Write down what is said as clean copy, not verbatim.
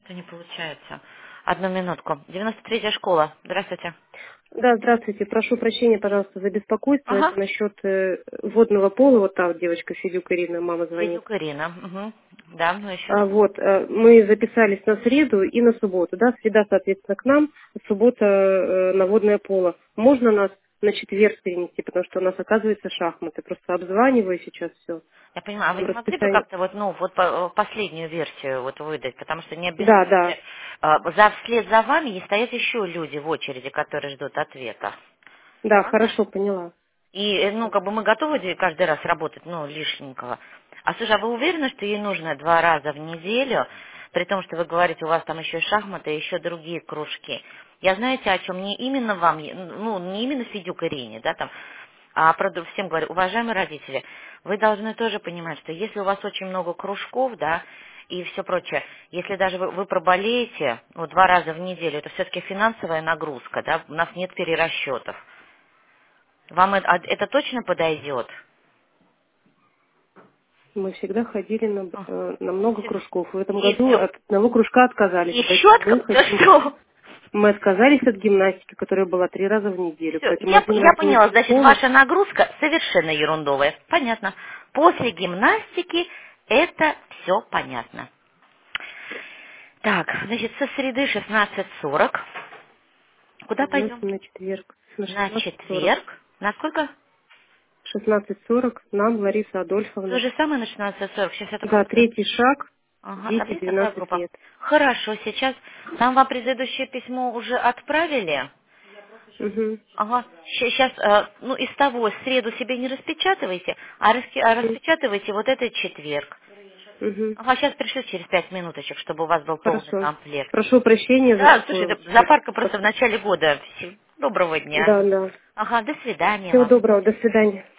Это не получается. Одну минутку. 93-я школа. Здравствуйте. Да, здравствуйте. Прошу прощения, пожалуйста, за беспокойство. Ага. Это насчет водного пола. Вот та вот девочка Федюк Ирина, мама звонит. Федюк Ирина. Угу. Да, ну еще. Мы записались на среду и на субботу. Да, среда, соответственно, к нам, суббота на водное поло. Можно нас на четверг перенести, потому что у нас, оказывается, шахматы. Просто обзваниваю сейчас все. Я понимаю, а вы не могли бы Расписание. как-то вот, ну, вот последнюю версию вот выдать, потому что не Да, обязательно да, же, вслед за вами не стоят еще люди в очереди, которые ждут ответа. да, Ладно? хорошо, поняла. И, ну, как бы мы готовы каждый раз работать, ну, лишненького. А слушай, а вы уверены, что ей нужно 2 раза в неделю, при том, что вы говорите, у вас там еще шахматы и еще другие кружки? Я знаете, о чем? Не именно вам, ну, не именно Федюк Ирине, да, там, а правда всем говорю, уважаемые родители, вы должны тоже понимать, что если у вас очень много кружков, да, и все прочее, если даже вы проболеете, ну, 2 раза в неделю, это все-таки финансовая нагрузка, да, у нас нет перерасчетов. Вам это точно подойдет? Мы всегда ходили на много кружков. В этом И году все. от одного кружка отказались, Еще поэтому мы хотим. что? Мы отказались от гимнастики, которая была 3 раза в неделю, Все, поэтому один я раз мы поняла, ушли в значит, школу. ваша нагрузка совершенно ерундовая. Понятно. После гимнастики это все понятно. Так, значит, со среды 16:40. Куда Переносим пойдем? на четверг на На 16:40. четверг. На сколько? 16:40 нам, Лариса То Адольфовна. же самое на 16:40. Сейчас я только Да, посмотрю. третий шаг, Ага, там дети есть такая 12 группа? лет. Хорошо, сейчас. Там вам предыдущее письмо уже отправили? Угу. Ага, сейчас, ну, из того, среду себе не распечатывайте, а распечатывайте вот этот четверг. Угу. Ага, сейчас пришлю через 5 минуточек, чтобы у вас был полный Хорошо. комплект. Прошу прощения за Да, слушай, такое. это запарка просто в начале года. Доброго дня. Да, да. Ага, до свидания Всего вам. доброго, до свидания.